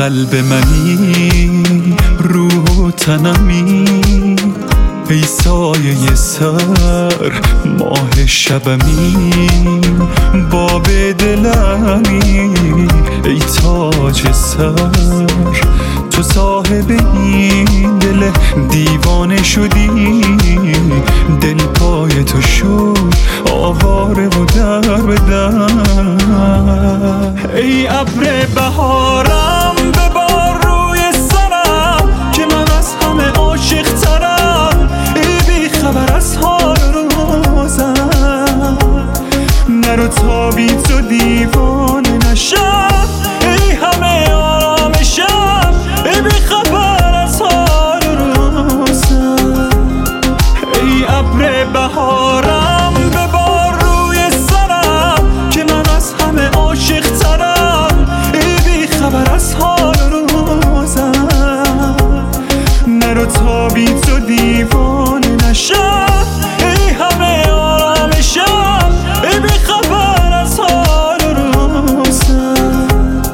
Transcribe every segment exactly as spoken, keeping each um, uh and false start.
قلب منی، روح و تنمی، ای سایه سر ماه شبمی، باب دلمی، ای تاج سر، تو صاحب این دل دیوانه شدی، دل پای تو شد آواره و در به در. ای ابر بهارم ببار روی سرم که من از همه عاشق ترم، ای بی خبر از حال روزم، نرو تا بی تو دیوانه نشم، ای همه آرامشم، ای بی خبر از حال روزم. ای ابر بهارم ببار روی سرم که من از همه عاشق ترم، ای بی خبر از حال روزم، نرو تا بی تو دیوانه نشم، ای همه آرامشم، ای بی خبر از حال روزم.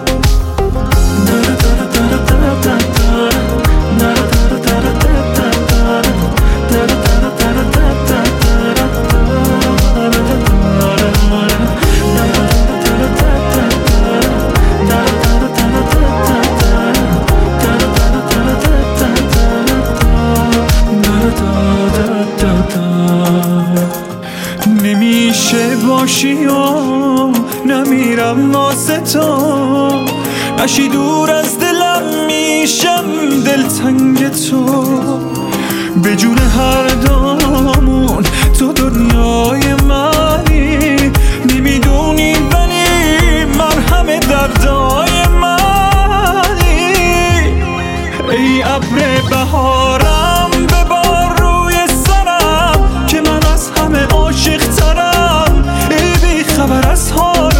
نمیشه باشی و نمیرم واسه تو، نشی دور از دلم میشم دلتنگ تو، به جون هر دومون تو دنیای منی، نمیدونی ولی مرهم دردای منی. ای ابر بهارم ببار روی سرم که من از همه عاشق ترم، ای بی خبر از حال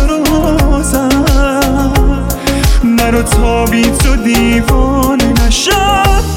روزم، نرو تا بی تو دیوانه نشم،